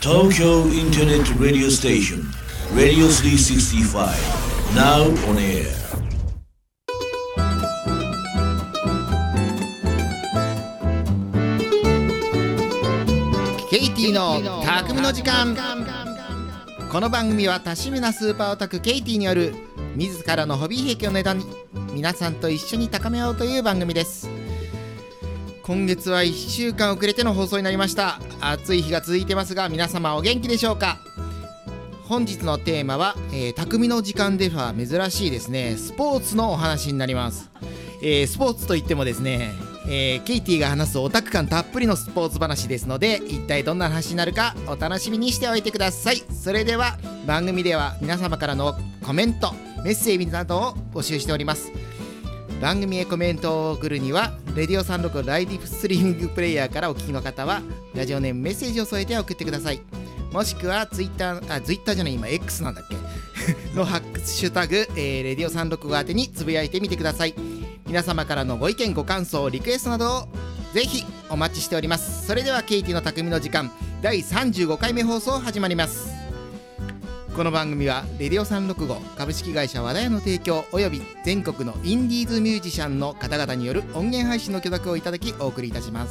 Tokyo Internet Radio Station, Radio 365, now on air. ケイティの匠の時間。この番組は多趣味なスーパーオタクケイティによる自らのホビー兵器を値段に皆さんと一緒に高めようという番組です。今月は1週間遅れての放送になりました。暑い日が続いてますが皆様お元気でしょうか。本日のテーマは、匠の時間では珍しいですね、スポーツのお話になります。スポーツといってもですね、ケイティが話すオタク感たっぷりのスポーツ話ですので、一体どんな話になるかお楽しみにしておいてください。それでは番組では皆様からのコメントメッセージなどを募集しております。番組へコメントを送るにはレディオ36ライディフストリーミングプレイヤーからお聞きの方はラジオネームメッセージを添えて送ってください。もしくはツイッターじゃない、今 X なんだっけのハッシュタグ、レディオ365宛てにつぶやいてみてください。皆様からのご意見ご感想リクエストなどをぜひお待ちしております。それではケイティの匠の時間第35回目放送始まります。この番組はレディオ365株式会社和田屋の提供および全国のインディーズミュージシャンの方々による音源配信の許諾をいただきお送りいたします。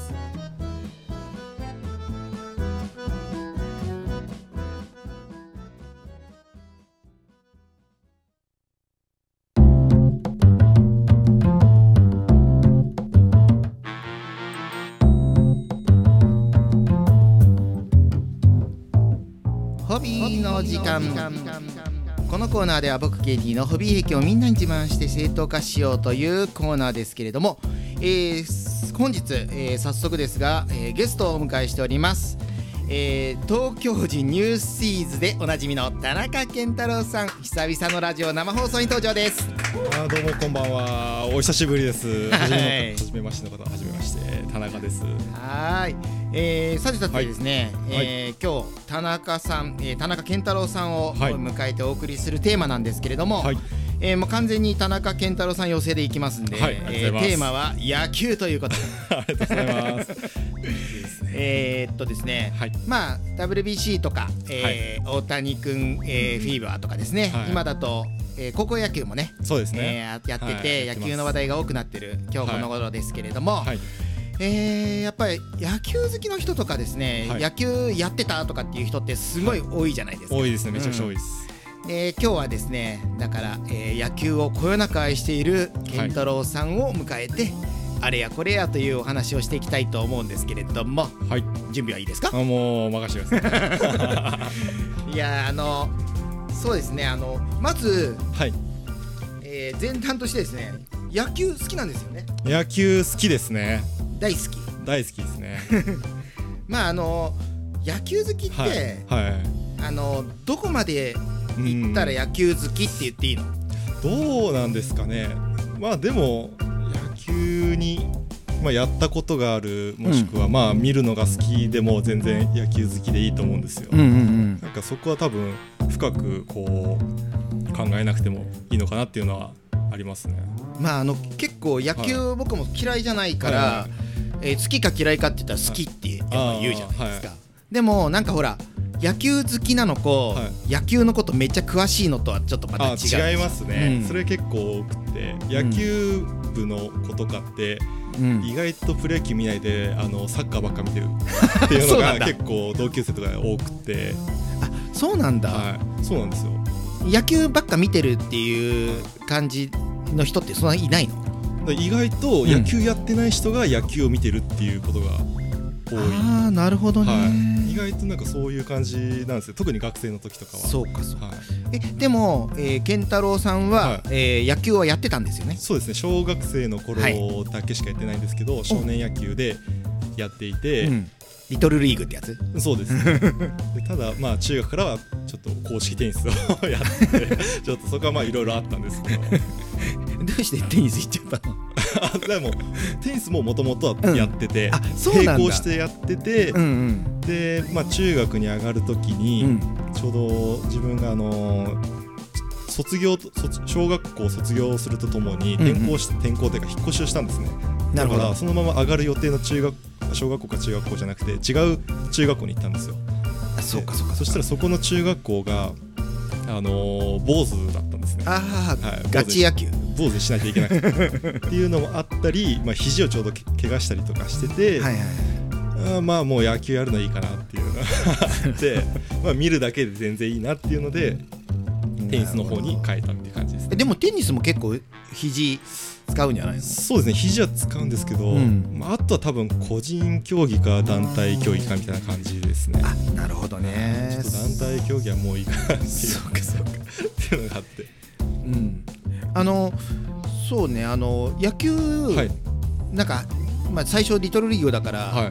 ホビーの時間。このコーナーでは僕ケイティのホビー兵器をみんなに自慢して正当化しようというコーナーですけれども、本日、早速ですが、ゲストをお迎えしております。東京人ニュースイーズでおなじみの田中健太郎さん、久々のラジオ生放送に登場です。 どうもこんばんは、お久しぶりです。はじめましての方、はじめまして、田中です。 はい、さてですね、今日田中さん、田中健太郎さんを迎えてお送りするテーマなんですけれども、もう完全に田中健太郎さん寄せでいきますんで、テーマは野球ということでありがとうございますですね、まあ WBC とか、大谷君、フィーバーとかですね、今だと高校野球もね、 そうですね、 やってて、野球の話題が多くなってる今日この頃ですけれども、やっぱり野球好きの人とかですね、野球やってたとかっていう人ってすごい多いじゃないですか。 多いですね、めちゃくちゃ多いです。 今日はですね、だから、野球をこよなく愛している健太郎さんを迎えて、あれやこれやというお話をしていきたいと思うんですけれども、準備はいいですか？ もう任せてください。いや、そうですね、まず、前段としてですね、野球好きなんですよね。 野球好きですね。 大好きですね。 まあ野球好きって、どこまで行ったら野球好きって言っていいの？ どうなんですかね。まあでも野球に、やったことがある、もしくは見るのが好きでも全然野球好きでいいと思うんですよ。なんかそこは多分深くこう考えなくてもいいのかなっていうのはありますね。 結構野球、僕も嫌いじゃないから、好きか嫌いかって言ったら好きってやっぱ言うじゃないですか。でもなんかほら、野球好きなのと、野球のことめっちゃ詳しいのとはちょっとまた違う。 違いますね、それ結構多くて、野球部の子とかって、意外とプロ野球見ないでサッカーばっか見てるっていうのが結構同級生とか多くて。 そうなんだ。 そうなんですよ。 野球ばっか見てるっていう感じの人ってそんなにいないの？ 意外と野球やってない人が野球を見てるっていうことが多い。 なるほどね。 意外となんかそういう感じなんですよ。特に学生の時とかは。 そうか。でも、健太郎さんは、野球はやってたんですよね。 そうですね。小学生の頃だけしかやってないんですけど、少年野球でやっていて、 リトルリーグってやつ？ そうですね。でただ中学からはちょっと公式テニスをやってちょっとそこはいろいろあったんですけどどうしてテニス行っちゃったの？ でもテニスももともとはやってて、並行してやってて、で、中学に上がるときに、ちょうど自分が小学校卒業するとともに転校というか引っ越しをしたんですね。だからそのまま上がる予定の小学校か中学校じゃなくて違う中学校に行ったんですよ。 そうかそうか。 そしたらそこの中学校が坊主だったんですね。 ああ、 はい、 ガチ野球坊主にしないといけなくてっていうのもあったり、まあ、肘をちょうど怪我したりとかしてて、 はいはい、 まあもう野球やるのいいかなっていうのがあってまあ見るだけで全然いいなっていうのでテニスの方に変えたっていう感じですね。 でもテニスも結構肘使うんじゃないの？ そうですね、肘は使うんですけど、まあ、あとは多分個人競技か団体競技かみたいな感じですね。 あ、なるほどね。 ちょっと団体競技はもういいかなっていうっていうのがあって、 そうね、野球、 はい、 なんか、まあ、最初リトルリーグだから、 はい、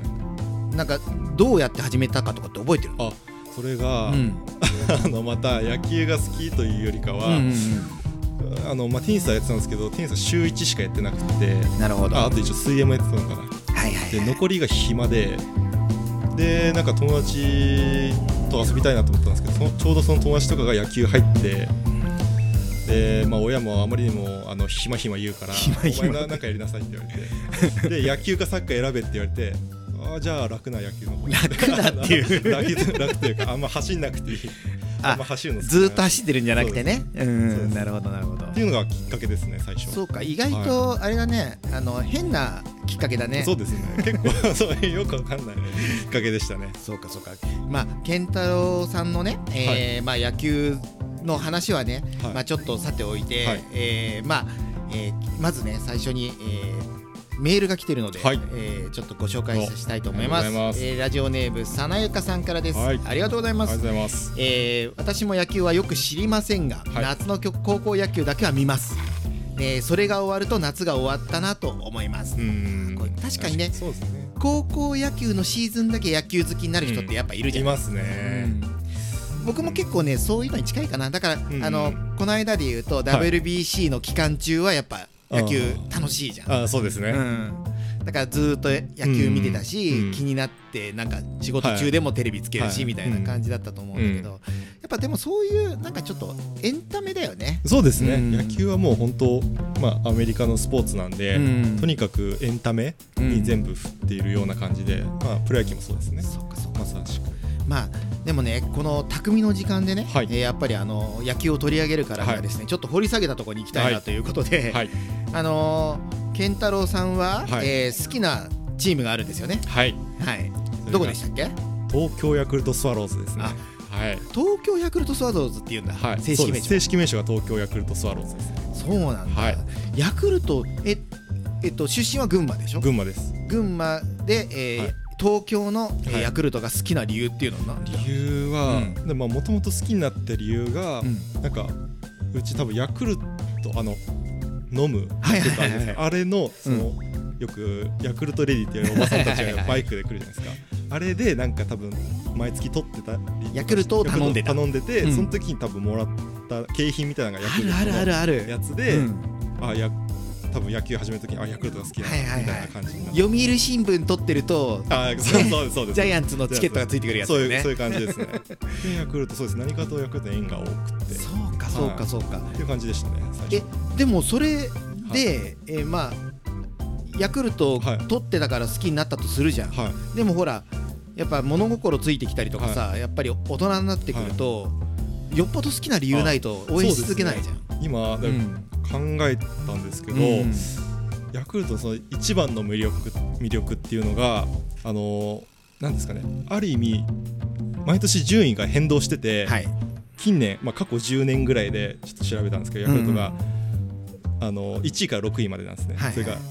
なんかどうやって始めたかとかって覚えてる？ あ、それが、また野球が好きというよりかは、まあ、テニスはやってたんですけど、テニスは週1しかやってなくて、 なるほど。 あと一応水泳もやってたのかな、 はいはい、 で残りが暇でなんか友達と遊びたいなと思ったんですけど、ちょうどその友達とかが野球入ってで、まあ、親もあまりにも暇言うからお前なんかやりなさいって言われてで野球かサッカー選べって言われて、じゃあ楽な野球の方に楽だっていう楽というかあんま走んなくていいあんま走るのずっと走ってるんじゃなくてね。なるほどなるほどっていうのがきっかけですね、最初。 そうか、意外とあれだね、変なきっかけだね。 そうですね、結構そういうよくわかんないきっかけでしたね。 そうかそうか。まあ健太郎さんのね、まあ、野球の話はね、まあ、ちょっとさておいて、まずね最初に、メールが来てるので、ちょっとご紹介したいと思います。ラジオネームさなゆかさんからです。ありがとうございます。私も野球はよく知りませんが、夏の高校野球だけは見ます。それが終わると夏が終わったなと思います。これ確かにね、 そうですね、 高校野球のシーズンだけ野球好きになる人ってやっぱいるじゃん。 いますね。 僕も結構ねそういうのに近いかな。だから、この間で言うと WBC の期間中はやっぱ野球楽しいじゃん。 そうですね、 だからずっと野球見てたし、気になってなんか仕事中でもテレビつけるし、みたいな感じだったと思うんだけど、やっぱでもそういうなんかちょっとエンタメだよね。 そうですね、野球はもう本当、まあ、アメリカのスポーツなんで、とにかくエンタメに全部振っているような感じで、まあ、プロ野球もそうですね。 そうかそうか、 まさしく。 まあでもね、この匠の時間でね、やっぱり野球を取り上げるからですね、ちょっと掘り下げたところに行きたいなということで、健太郎さんは、好きなチームがあるんですよね。どこでしたっけ？ 東京ヤクルトスワローズですね。 東京ヤクルトスワローズっていうんだ、正式名称。 正式名称が東京ヤクルトスワローズです。 そうなんだ。ヤクルト、出身は群馬でしょ？ 群馬です。 群馬で、東京のヤクルトが好きな理由っていうのは何？ 理由はもともと好きになった理由が、なんかうち多分ヤクルト飲むあれのよくヤクルトレディっていうおばさんたちがバイクで来るじゃないですか。あれでなんか多分毎月取ってたりヤクルトを頼んでて、その時に多分もらった景品みたいなのがヤクルトのやつで、多分野球始めるときにヤクルトが好きだみたいな感じになって、 読売新聞撮ってるとそうです、 ジャイアンツのチケットがついてくるやつね。 そういう感じですね。でヤクルト、そうです、何かとヤクルトの縁が多くて、 そうかそうかそうかっていう感じでしたね、最初。 でもそれでまあヤクルトを取ってたから好きになったとするじゃん。でもほらやっぱ物心ついてきたりとかさ、やっぱり大人になってくると、よっぽど好きな理由ないと応援し続けないじゃん。 今考えたんですけど、ヤクルトのその一番の魅力っていうのがなんですかね、ある意味毎年順位が変動してて、近年、過去10年ぐらいでちょっと調べたんですけど、ヤクルトが1位から6位までなんですね。それが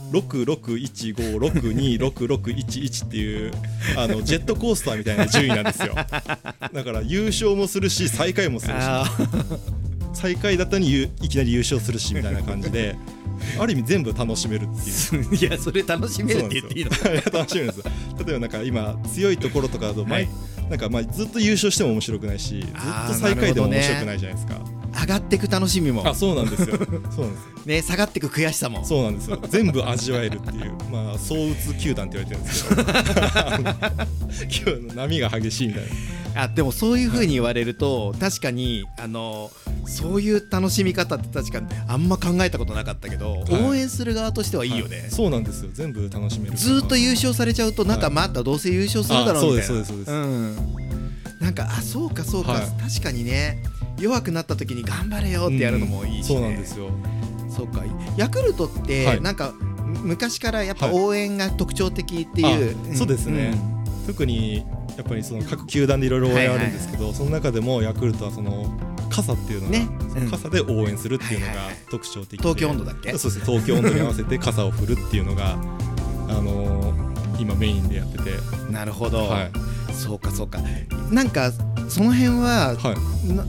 6615626611っていうジェットコースターみたいな順位なんですよ。だから優勝もするし最下位もするし、最下位だったのにいきなり優勝するしみたいな感じで、ある意味全部楽しめるっていう。 いや、それ楽しめるって言っていいの？ 楽しめるんですよ。例えばなんか今強いところとかだとなんかずっと優勝しても面白くないし、ずっと最下位でも面白くないじゃないですか。 上がっていく楽しみも。 そうなんですよ。そうなんですね、下がっていく悔しさも。 そうなんですよ。全部味わえるっていう、相打つ球団って言われてるんですけど、波が激しいみたいな。 でもそういう風に言われると確かにそういう楽しみ方って確かにあんま考えたことなかったけど、応援する側としてはいいよね。 そうなんですよ。全部楽しめる。 ずっと優勝されちゃうとなんかまたどうせ優勝するだろうみたいな。 そうです。 なんかそうか、 はい、 確かにね、弱くなった時に頑張れよってやるのもいいしね、 そうなんですよ。 そうか、ヤクルトって、 はい、 なんか昔からやっぱ応援が特徴的っていう、 そうですね、特にやっぱりその各球団でいろいろ応援あるんですけど、その中でもヤクルトはその傘っていうのが、ね、傘で応援するっていうのが特徴的で、 東京温度だっけ？ そうです、東京温度に合わせて傘を振るっていうのが今メインでやってて。 なるほど、 はい、 そうかそうか。なんかその辺は、はい、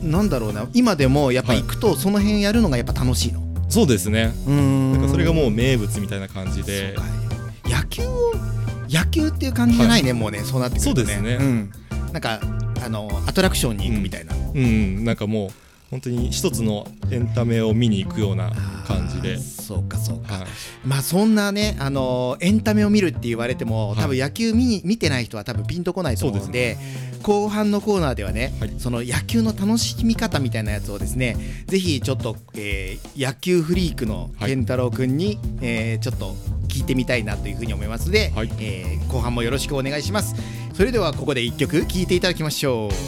なんだろうな、今でもやっぱ行くとその辺やるのがやっぱ楽しいの？ そうですね。なんかそれがもう名物みたいな感じで、 野球っていう感じじゃないね、はい、もうね、そうなってくるとね。 そうですね、 なんかアトラクションに行くみたいな、 なんかもう本当に一つのエンタメを見に行くような感じで。 そうかそうか、はい、まあそんなね、エンタメを見るって言われても、多分野球見てない人は多分ピンとこないと思うので、後半のコーナーではね、はい、その野球の楽しみ方みたいなやつをですね、ぜひちょっと、野球フリークの健太郎くんに、ちょっと聞いてみたいなというふうに思いますので、はい、後半もよろしくお願いします。それではここで1曲聴いていただきましょう。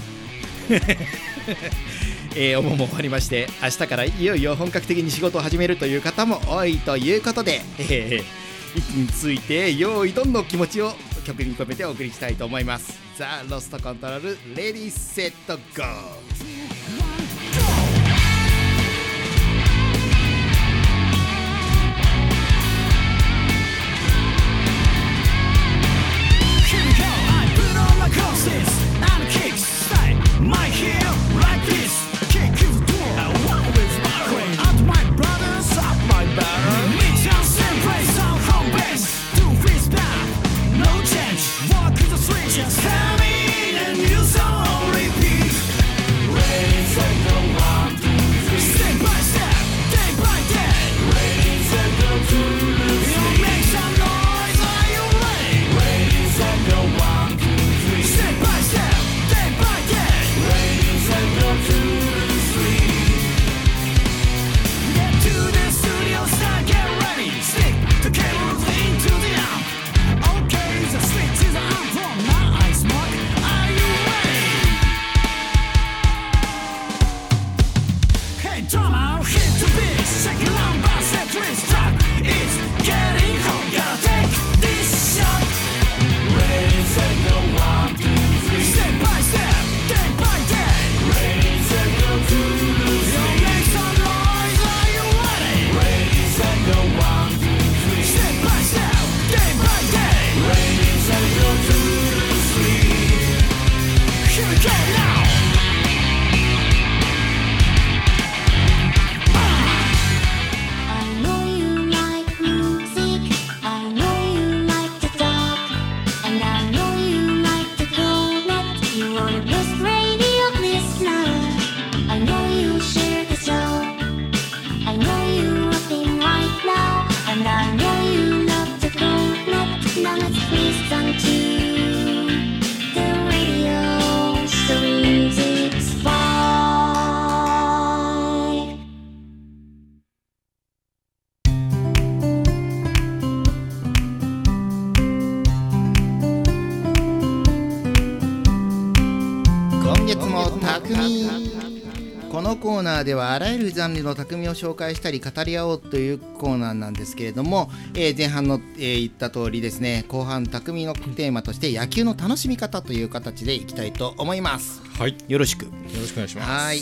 お盆も終わりまして、明日からいよいよ本格的に仕事を始めるという方も多いということで、息について用意どんの気持ちを曲に込めてお送りしたいと思います。ザ・ロストコントロール、レディーセットゴー。このコーナーではあらゆるジャンルの匠を紹介したり語り合おうというコーナーなんですけれども、前半の、言った通りですね、後半匠のテーマとして野球の楽しみ方という形でいきたいと思います。 はい、 よろしくお願いします。 はい、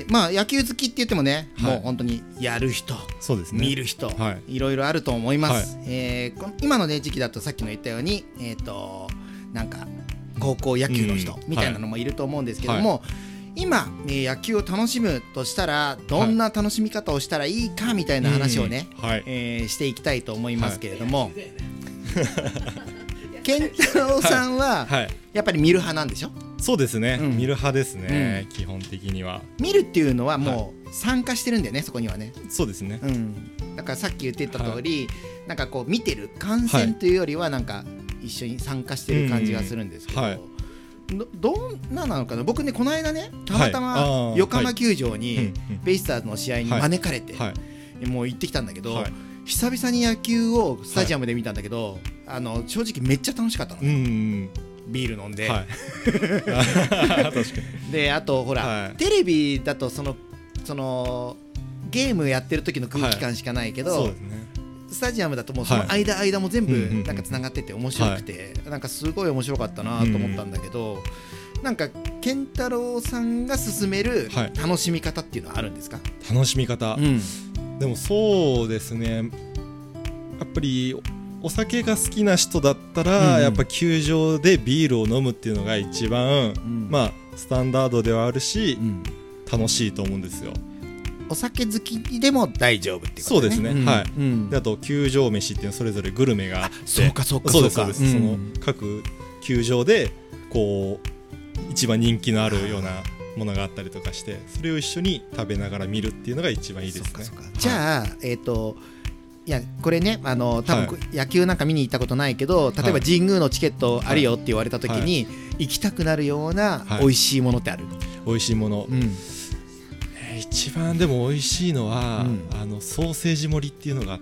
まあ野球好きって言ってもね、はい、もう本当にやる人、 そうですね、 見る人、はい、いろいろあると思います。はい、今の、ね、時期だとさっきの言ったように、なんか高校野球の人みたいなのもいると思うんですけども、はい、今、野球を楽しむとしたらどんな楽しみ方をしたらいいかみたいな話をね、はい、していきたいと思いますけれども、はい、健太郎さんはやっぱり見る派なんでしょ？ そうですね、見る派ですね、基本的には。 見るっていうのはもう参加してるんだよね、そこにはね。 そうですね、 だからさっき言ってた通り、なんかこう見てる観戦というよりはなんか一緒に参加してる感じがするんですけど、どんなのかな。僕ね、この間ね、たまたま横浜球場にベイスターズの試合に招かれてもう行ってきたんだけど、久々に野球をスタジアムで見たんだけど、正直めっちゃ楽しかったのね。 ビール飲んで、 はい確かにであとほら、 はい、 テレビだとそのゲームやってる時の空気感しかないけど、 はい、そうですね、 スタジアムだともうその間も全部なんかつながってて面白くて、なんかすごい面白かったなと思ったんだけど、なんか健太郎さんが勧める楽しみ方っていうのはあるんですか？ 楽しみ方、でもそうですね、やっぱりお酒が好きな人だったら、やっぱ球場でビールを飲むっていうのが一番、まあスタンダードではあるし、楽しいと思うんですよ。 お酒好きでも大丈夫ってことね。 そうですね、はい、であと球場飯っていうのはそれぞれグルメがあって、 そうかそうです、その各球場でこう一番人気のあるようなものがあったりとかして、それを一緒に食べながら見るっていうのが一番いいですね。 じゃあ、いやこれね多分野球なんか見に行ったことないけど、例えば神宮のチケットあるよって言われた時に、行きたくなるような美味しいものってある？ 美味しいもの、一番でも美味しいのは、ソーセージ盛りっていうのがあって、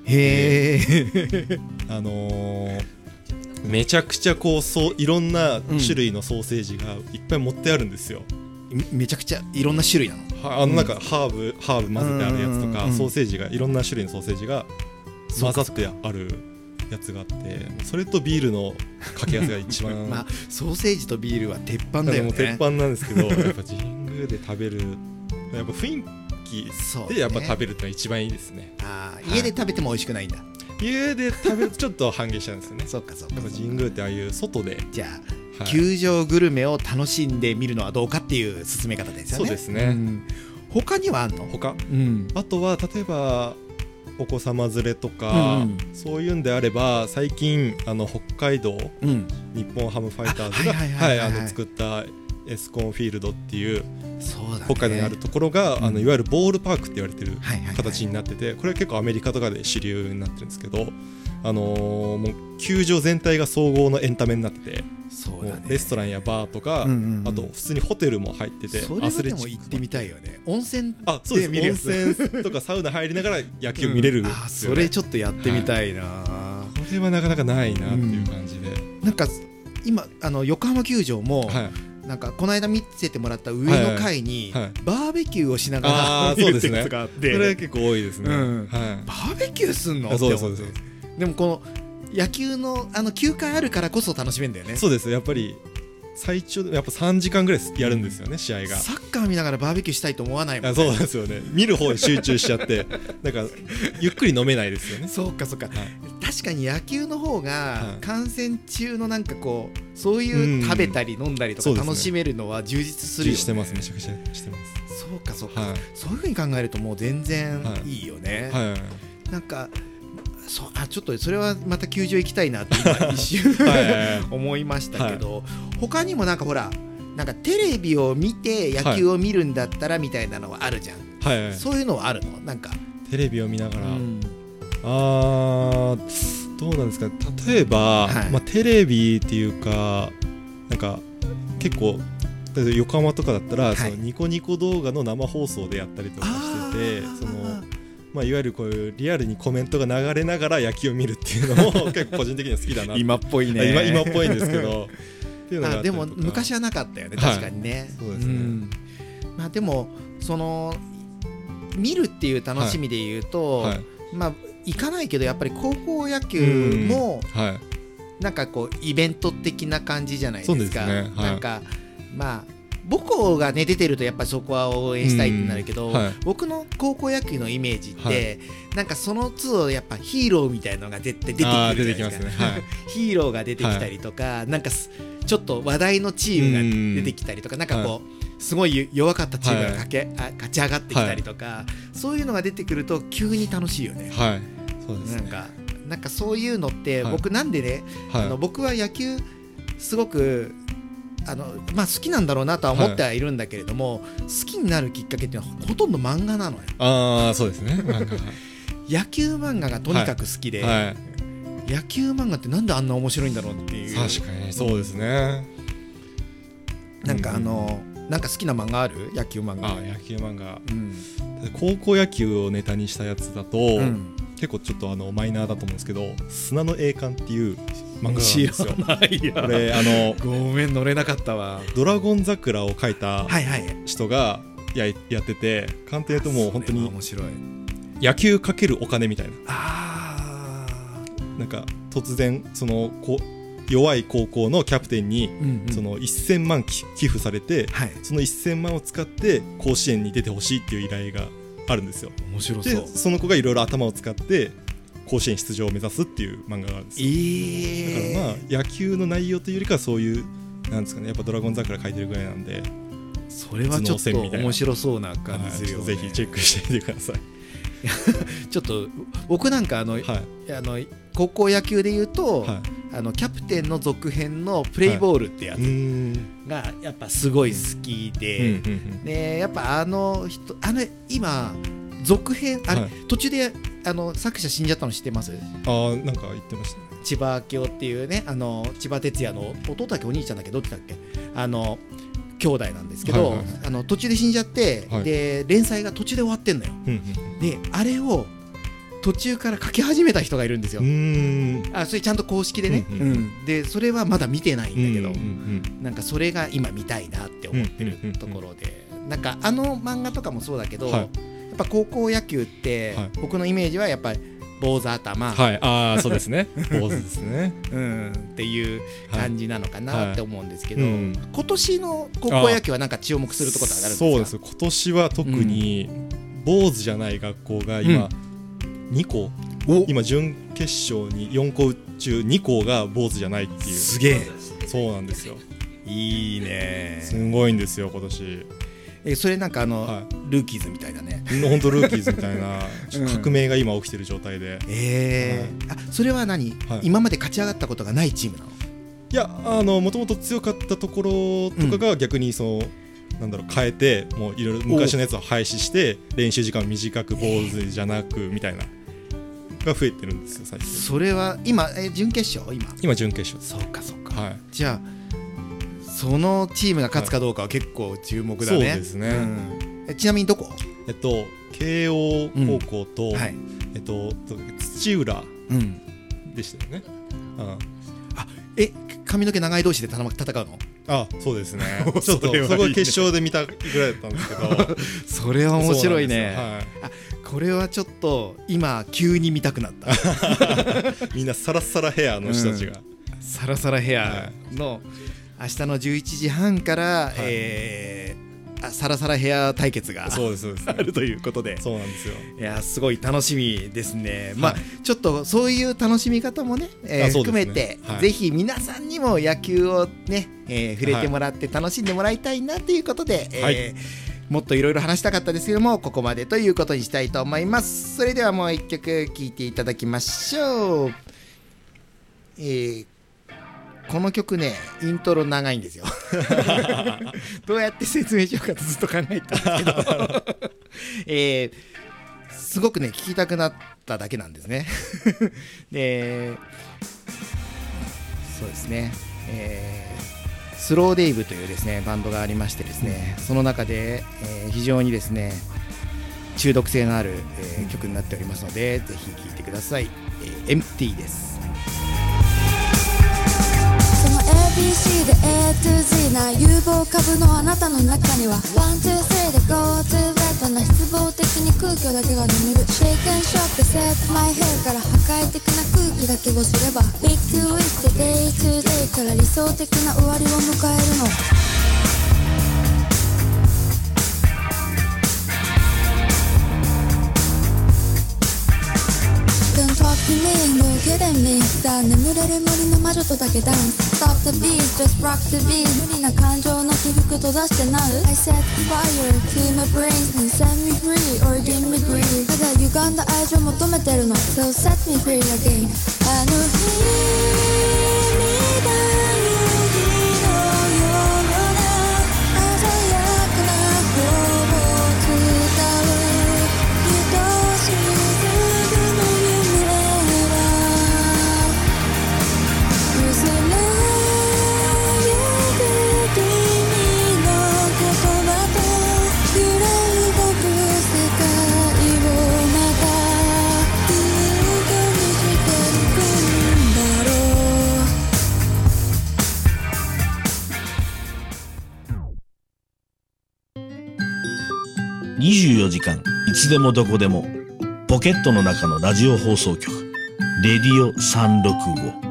めちゃくちゃこういろんな種類のソーセージがいっぱい持ってあるんですよ。 めちゃくちゃいろんな種類なの？ なんかハーブ混ぜてあるやつとか、ソーセージがいろんな種類のソーセージが混ざってあるやつがあって、それとビールの掛け合わせが一番まあソーセージとビールは鉄板だよね。 もう鉄板なんですけど、やっぱ神宮で食べるやっぱ雰囲気でやっぱ食べるってのが一番いいですね。 家で食べても美味しくないんだ。 家で食べるとちょっと半減しちゃうんですよね。 そうかそうか。 やっぱ神宮ってああいう外で、 じゃあ、球場グルメを楽しんでみるのはどうかっていう進め方ですよね。 そうですね、 他にはあんの？ 他、あとは例えばお子様連れとか、そういうんであれば最近北海道、日本ハムファイターズが作ったエスコンフィールドっていう北海道にあるところが、いわゆるボールパークって言われてる形になってて、これは結構アメリカとかで主流になってるんですけど、もう球場全体が総合のエンタメになってて、 そうだね、 レストランやバーとか、あと普通にホテルも入ってて、 それでも行ってみたいよね。温泉そうです、温泉とかサウナ入りながら野球見れる、 それちょっとやってみたいな、 これはなかなかないなっていう感じで、 なんか今横浜球場も、なんかこの間見せてもらった上の階にバーベキューをしながら見るってやつがあって、 それは結構多いですね。 バーベキューすんのって思って。でもこの野球の球界あるからこそ楽しめるんだよね。 そうです、やっぱり最長やっぱ3時間ぐらいやるんですよね、試合が。 サッカー見ながらバーベキューしたいと思わないもんね。 そうですよね、見る方に集中しちゃってなんかゆっくり飲めないですよね。 そうかそうか、確かに野球の方が観戦中のなんかこうそういう食べたり飲んだりとか楽しめるのは充実するよね。 してます、めちゃくちゃしてます。 そうかそうか、そういう風に考えるともう全然いいよね。なんかちょっとそれはまた球場行きたいなって今一瞬思いましたけど、他にもなんかほらなんかテレビを見て野球を見るんだったらみたいなのはあるじゃん。そういうのはあるの？なんかテレビを見ながら、どうなんですか、例えば、テレビっていうかなんか結構横浜とかだったら、そのニコニコ動画の生放送でやったりとかしてて、いわゆるこういうリアルにコメントが流れながら野球を見るっていうのも結構個人的には好きだな今っぽいね。 今っぽいんですけどっていうのがでも昔はなかったよね、確かにね。 そうですね。 でもその見るっていう楽しみで言うと、行かないけどやっぱり高校野球もなんかこうイベント的な感じじゃないですか。なんか母校がね出てるとやっぱりそこは応援したいってなるけど、僕の高校野球のイメージって、なんかその都度やっぱヒーローみたいなのが絶対出てくるじゃないですか。ヒーローが出てきたりとか、なんかちょっと話題のチームが出てきたりとか、なんかこうすごい弱かったチームが勝ち上がってきたりとか、そういうのが出てくると急に楽しいよね。 そうですね。 なんかそういうのって僕なんでね、僕は野球すごく好きなんだろうなとは思ってはいるんだけれども、好きになるきっかけっていうのはほとんど漫画なのよ。 そうですね。 野球漫画がとにかく好きで、野球漫画ってなんであんな面白いんだろうっていう。 確かにそうですね。 なんかなんか好きな漫画ある？野球漫画。 野球漫画、高校野球をネタにしたやつだと、 結構ちょっとマイナーだと思うんですけど、砂の栄冠っていう漫画があるんですよ。 知らないや。 これごめん乗れなかったわ。 ドラゴン桜を描いた人がやってて、簡単に言うともう本当に面白い野球かけるお金みたいな。なんか突然その弱い高校のキャプテンにその1000万寄付されて、その1000万を使って甲子園に出てほしいっていう依頼があるんですよ。 面白そう。 でその子がいろいろ頭を使って甲子園出場を目指すっていう漫画があるんですよ。だからまあ野球の内容というよりかはそういうなんですかね、やっぱドラゴン桜書いてるぐらいなんで、 それはちょっと面白そうな感じするよね。 ぜひチェックしてみてください。 ちょっと僕なんか高校野球でいうと、キャプテンの続編のプレイボールってやつがやっぱすごい好きで、でやっぱ今続編途中で作者死んじゃったの知ってます？ なんか言ってましたね。 千葉明夫っていうね、千葉哲也の弟だっけお兄ちゃんだっけどっちだっけ、兄弟なんですけど、途中で死んじゃって、で連載が途中で終わってんのよ。であれを途中から書き始めた人がいるんですよ。それちゃんと公式でね、でそれはまだ見てないんだけど、なんかそれが今見たいなって思ってるところで、なんか漫画とかもそうだけど、やっぱ高校野球って、僕のイメージはやっぱり坊主頭、 そうですね、坊主ですね、 っていう感じなのかなって思うんですけど、今年の高校野球はなんか注目するところがあるんですか？ そうです。今年は特に坊主じゃない学校が今2校、今準決勝に4校中2校が坊主じゃないっていう。 すげえ。 そうなんですよ。 いいね。 すごいんですよ今年。 それなんかルーキーズみたいなね。 本当ルーキーズみたいな革命が今起きてる状態で。 それは何？今まで勝ち上がったことがないチームなの？ いや、もともと強かったところとかが逆になんだろう、変えて、もういろいろ昔のやつを廃止して練習時間を短く坊主じゃなくみたいなが増えてるんですよ最近。 それは今準決勝？ 今準決勝。 そうか。じゃあそのチームが勝つかどうかは結構注目だね。 そうですね。 ちなみにどこ？ 慶応高校と土浦でしたよね。 髪の毛長い同士で戦うの？ そうですね。ちょっとそこ決勝で見たぐらいだったんですけどそれは面白いね。これはちょっと今急に見たくなったみんなサラサラヘアの人たちが、 サラサラヘアの明日の11時半から、サラサラヘア対決があるということで、 そうなんですよ。 いやすごい楽しみですね。ちょっとそういう楽しみ方もね、含めて、ぜひ皆さんにも野球をね、触れてもらって楽しんでもらいたいなということで、もっといろいろ話したかったですけども、ここまでということにしたいと思います。それではもう一曲聴いていただきましょう。この曲ね、イントロ長いんですよどうやって説明しようかとずっと考えたんですけどすごくね聴きたくなっただけなんですねで、そうですね、スローデイブというですねバンドがありましてですね、その中で、非常にですね中毒性のある、曲になっておりますので、ぜひ聴いてください。エンプティです。 ABC で A to Z な有望株のあなたの中には 1,2,3 で Go to bed な失望的に空虚だけが眠る Shake and shock で Set my hair から破壊的な空気だけをすれば Week to week で Day to day から理想的な終わりを迎えるの。Talk to me, no kidding me さあ眠れる森の魔女とだけダンス Stop the beat, just rock the beat 無理な感情の起伏閉ざしてなう I set fire to my brains and set me free or give me grief ただ歪んだ愛情求めてるの So set me free again あの日みたい日のような鮮やかな頬を伝う愛しい揺れ動く世界をまた 24時間いつでもどこでもポケットの中のラジオ放送局レディオ365。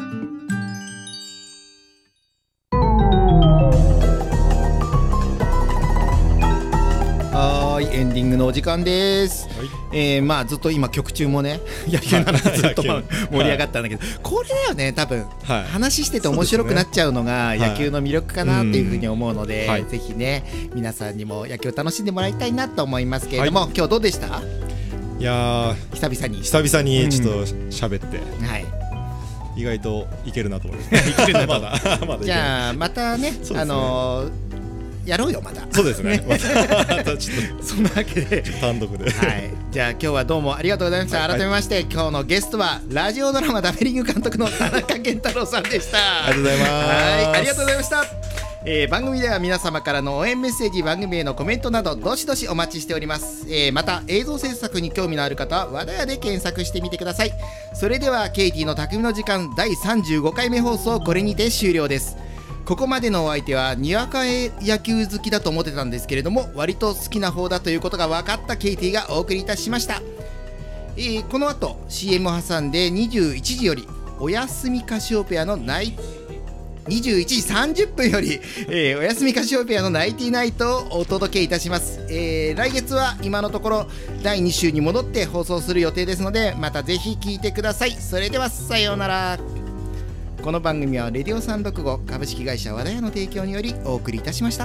エンディングのお時間です、まあずっと今曲中もね野球の話ずっと盛り上がったんだけど、これだよね多分、話してて面白くなっちゃうのが野球の魅力かなっていうふうに思うので、ぜひね皆さんにも野球を楽しんでもらいたいなと思いますけれども、今日どうでした？ いや久々にちょっと喋って、意外といけるなと思います。いけるなまだじゃあまたねやろうよまた。 そうですね。またちょっとそんなわけで単独で。 じゃあ今日はどうもありがとうございました。改めまして今日のゲストはラジオドラマダベリング監督の田中健太郎さんでした。 ありがとうございます。 ありがとうございました。番組では皆様からの応援メッセージ、番組へのコメントなどどしどしお待ちしております。また映像制作に興味のある方は和田屋で検索してみてください。それではケイティの匠の時間第35回目放送、これにて終了です。ここまでのお相手はにわか野球好きだと思ってたんですけれども、割と好きな方だということが分かったケイティがお送りいたしました。この後 CM を挟んで21時よりおやすみカシオペアの21時30分より、おやすみカシオペアのナイティナイトをお届けいたします。来月は今のところ第2週に戻って放送する予定ですので、またぜひ聞いてください。それではさようなら。この番組はレディオ365株式会社和田屋の提供によりお送りいたしました。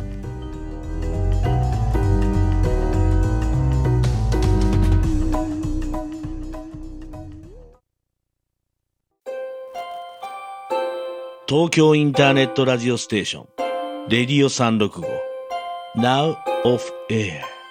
東京インターネットラジオステーションレディオ365 Now off air